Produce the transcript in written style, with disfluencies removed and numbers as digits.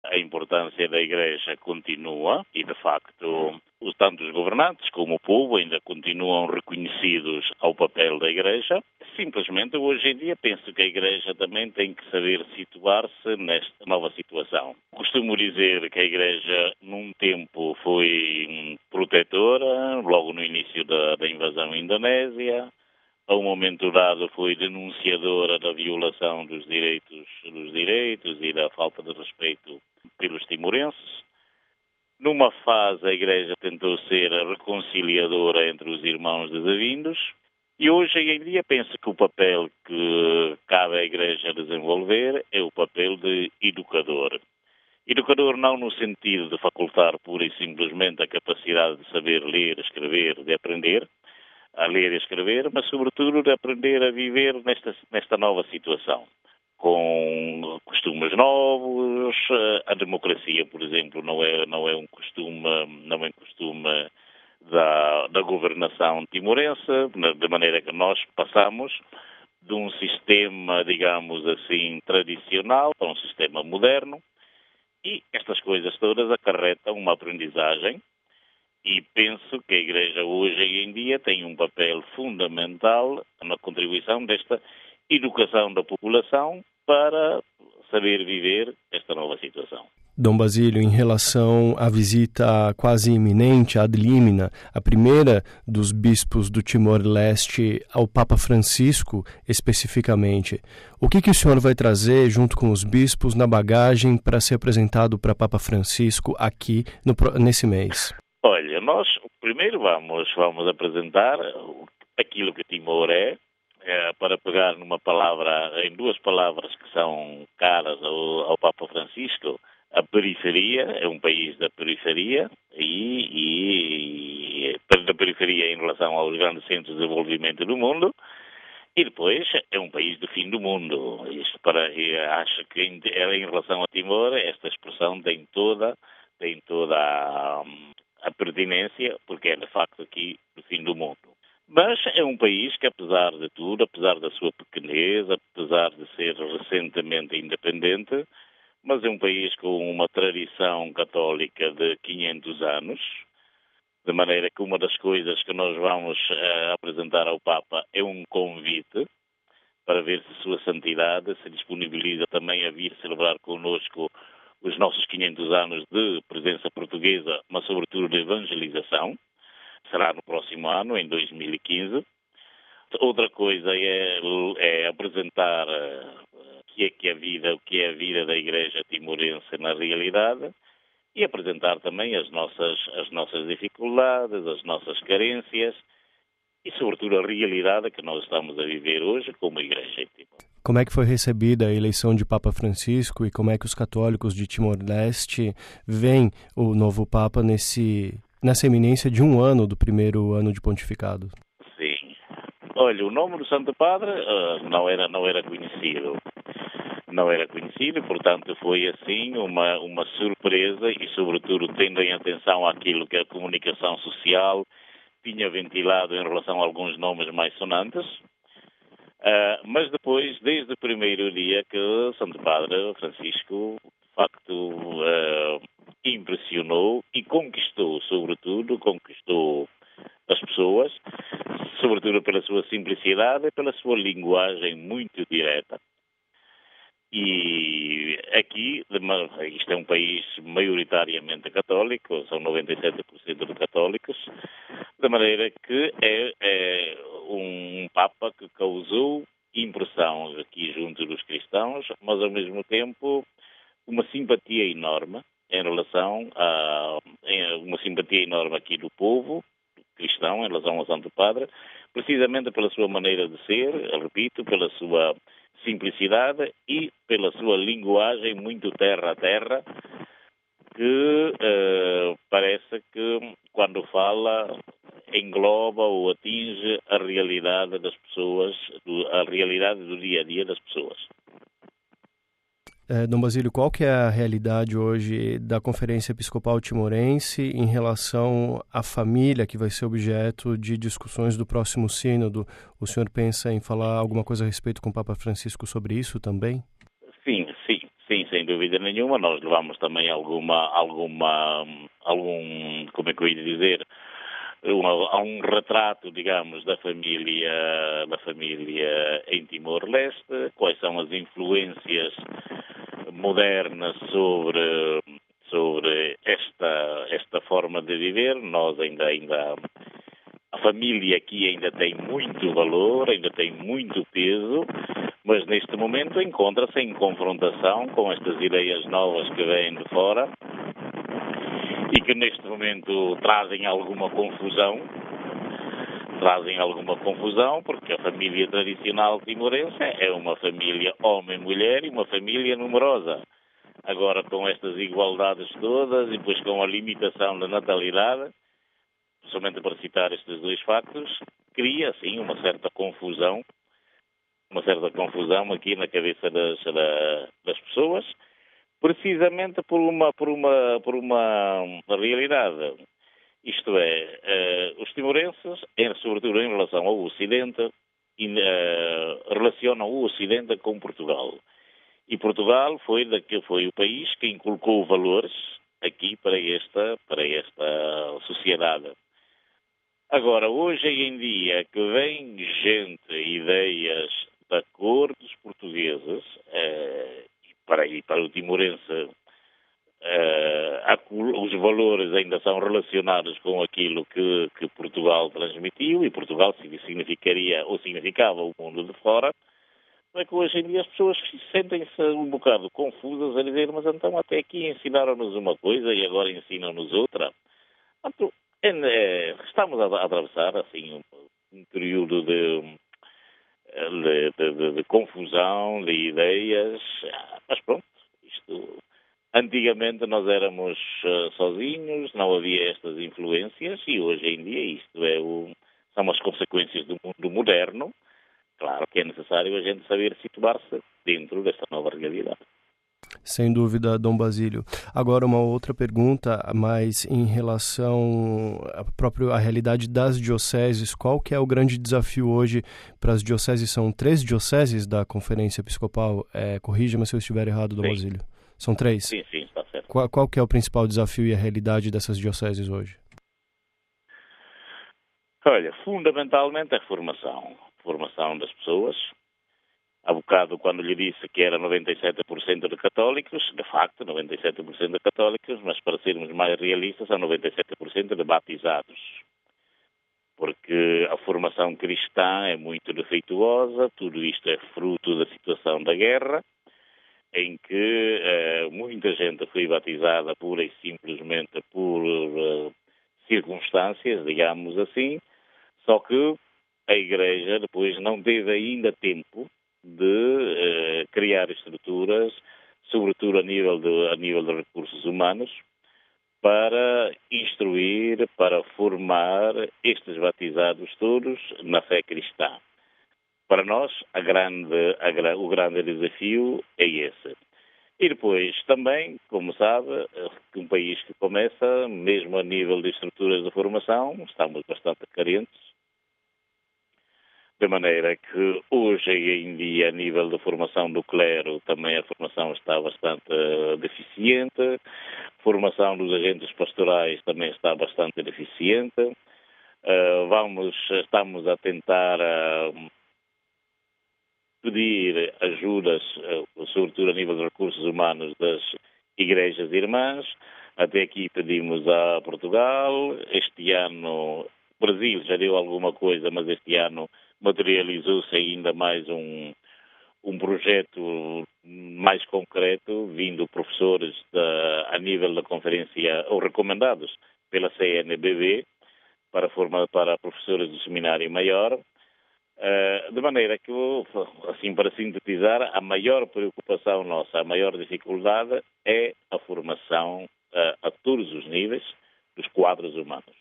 a importância da Igreja continua e, de facto, tanto os governantes como o povo ainda continuam reconhecidos ao papel da Igreja. Simplesmente, hoje em dia, penso que a Igreja também tem que saber situar-se nesta nova situação. Costumo dizer que a Igreja, num tempo, foi protetora, logo no início da invasão indonésia. A um momento dado foi denunciadora da violação dos direitos e da falta de respeito pelos timorenses. Numa fase, a Igreja tentou ser a reconciliadora entre os irmãos desavindos e hoje em dia penso que o papel que cabe à Igreja desenvolver é o papel de educador. Educador não no sentido de facultar pura e simplesmente a capacidade de saber ler, escrever, de aprender a ler e escrever, mas sobretudo de aprender a viver nesta nova situação, com costumes novos. A democracia, por exemplo, não é um costume da governação timorense, de maneira que nós passamos de um sistema, digamos assim, tradicional para um sistema moderno, e estas coisas todas acarretam uma aprendizagem. E penso que a Igreja hoje em dia tem um papel fundamental na contribuição desta educação da população para saber viver esta nova situação. Dom Basílio, em relação à visita quase iminente, ad limina, a primeira dos bispos do Timor-Leste ao Papa Francisco, especificamente, o que o senhor vai trazer junto com os bispos na bagagem para ser apresentado para Papa Francisco aqui nesse mês? Olha, nós primeiro vamos apresentar aquilo que Timor é, para pegar em duas palavras que são caras ao Papa Francisco. A periferia é um país da periferia e da periferia em relação aos grandes centros de desenvolvimento do mundo, e depois é um país do fim do mundo. Acho que em relação a Timor esta expressão tem toda a pertinência, porque é de facto aqui do fim do mundo. Mas é um país que, apesar de tudo, apesar da sua pequenez, apesar de ser recentemente independente, mas é um país com uma tradição católica de 500 anos, de maneira que uma das coisas que nós vamos apresentar ao Papa é um convite para ver se Sua Santidade se disponibiliza também a vir celebrar connosco os nossos 500 anos de presença portuguesa, mas sobretudo de evangelização. Será no próximo ano, em 2015. Outra coisa é apresentar o que é a vida da Igreja timorense na realidade, e apresentar também as nossas dificuldades, as nossas carências e, sobretudo, a realidade que nós estamos a viver hoje como Igreja em Timor. Como é que foi recebida a eleição de Papa Francisco e como é que os católicos de Timor-Leste veem o novo Papa nessa iminência de um ano do primeiro ano de pontificado? Sim. Olha, o nome do Santo Padre não era conhecido. Não era conhecido, portanto foi assim uma surpresa e, sobretudo, tendo em atenção aquilo que a comunicação social tinha ventilado em relação a alguns nomes mais sonantes. Mas depois, desde o primeiro dia que o Santo Padre Francisco, de facto, impressionou e conquistou as pessoas, sobretudo pela sua simplicidade e pela sua linguagem muito direta. E aqui, isto é um país maioritariamente católico, são 97% de católicos, de maneira que é um Papa que causou impressão aqui junto dos cristãos, mas ao mesmo tempo uma simpatia enorme uma simpatia enorme aqui do povo cristão em relação ao Santo Padre, precisamente pela sua maneira de ser, repito, pela sua simplicidade e pela sua linguagem muito terra a terra, que parece que quando fala engloba ou atinge a realidade das pessoas, a realidade do dia a dia das pessoas. Dom Basílio, qual que é a realidade hoje da Conferência Episcopal Timorense em relação à família que vai ser objeto de discussões do próximo sínodo? O senhor pensa em falar alguma coisa a respeito com o Papa Francisco sobre isso também? Sim. Sim, sem dúvida nenhuma. Nós levamos também como é que eu ia dizer, há um retrato, digamos, da família em Timor-Leste, quais são as influências modernas sobre esta forma de viver. Nós ainda a família aqui ainda tem muito valor, ainda tem muito peso, mas neste momento encontra-se em confrontação com estas ideias novas que vêm de fora e que neste momento trazem alguma confusão, porque a família tradicional timorense é uma família homem-mulher e uma família numerosa. Agora, com estas igualdades todas e depois com a limitação da natalidade, somente para citar estes dois factos, cria, sim, uma certa confusão aqui na cabeça das pessoas, precisamente por uma realidade. Isto é, os timorenses, sobretudo em relação ao Ocidente, relacionam o Ocidente com Portugal. E Portugal foi o país que inculcou valores aqui para esta sociedade. Agora, hoje em dia, que vem gente, ideias da cor dos portugueses, e para o timorense, os valores ainda são relacionados com aquilo que Portugal transmitiu, e Portugal significava o mundo de fora. É que hoje em dia as pessoas sentem-se um bocado confusas a dizer, mas então até aqui ensinaram-nos uma coisa e agora ensinam-nos outra. Portanto, estamos a atravessar assim um período de confusão, de ideias, mas pronto, antigamente nós éramos sozinhos, não havia estas influências e hoje em dia isto são as consequências do mundo moderno. Claro que é necessário a gente saber situar-se dentro dessa nova realidade. Sem dúvida, Dom Basílio. Agora uma outra pergunta, mas em relação à realidade das dioceses, qual que é o grande desafio hoje para as dioceses? São 3 dioceses da Conferência Episcopal, corrija-me se eu estiver errado, Dom Basílio. São 3? Sim, está certo. Qual que é o principal desafio e a realidade dessas dioceses hoje? Olha, fundamentalmente a formação das pessoas. Há bocado, quando lhe disse que era 97% de católicos, de facto, 97% de católicos, mas para sermos mais realistas, são 97% de batizados. Porque a formação cristã é muito defeituosa, tudo isto é fruto da situação da guerra, em que muita gente foi batizada pura e simplesmente por circunstâncias, digamos assim, só que a Igreja depois não teve ainda tempo de criar estruturas, sobretudo a nível de recursos humanos, para instruir, para formar estes batizados todos na fé cristã. Para nós, o grande desafio é esse. E depois, também, como sabe, um país que começa, mesmo a nível de estruturas de formação, estamos bastante carentes, de maneira que hoje em dia, a nível de formação do clero, também a formação está bastante deficiente, a formação dos agentes pastorais também está bastante deficiente. Estamos a tentar pedir ajudas, sobretudo a nível de recursos humanos, das igrejas irmãs. Até aqui pedimos a Portugal. Este ano, o Brasil já deu alguma coisa, mas este ano materializou-se ainda mais um projeto mais concreto, vindo professores a nível da conferência, ou recomendados pela CNBB, para professores do seminário maior. De maneira que, assim, para sintetizar, a maior preocupação nossa, a maior dificuldade é a formação a todos os níveis dos quadros humanos.